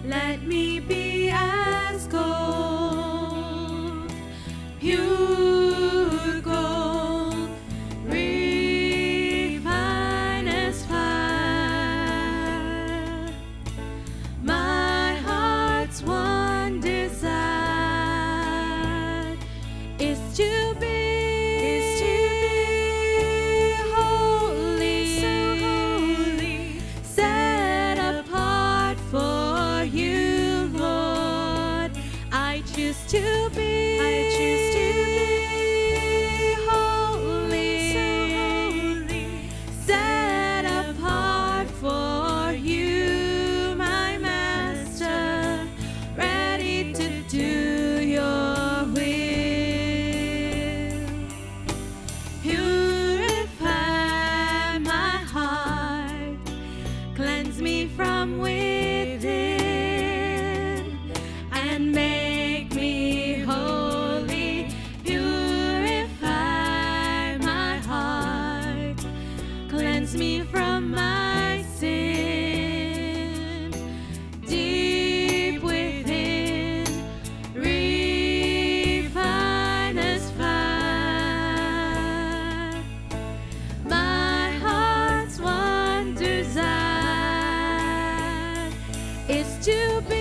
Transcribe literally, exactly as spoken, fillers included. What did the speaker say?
Let me be as gold, pure gold, refined as fire. My heart's one desire is to be, is to be holy, so holy, set apart for you, Lord. I choose to be, I choose to be holy, so holy, set apart for you, my Master, ready to do your will. Purify my heart, cleanse me from within, and make me holy. Purify my heart, cleanse me from my sin. Deep within, refine as fire. My heart's one desire is to be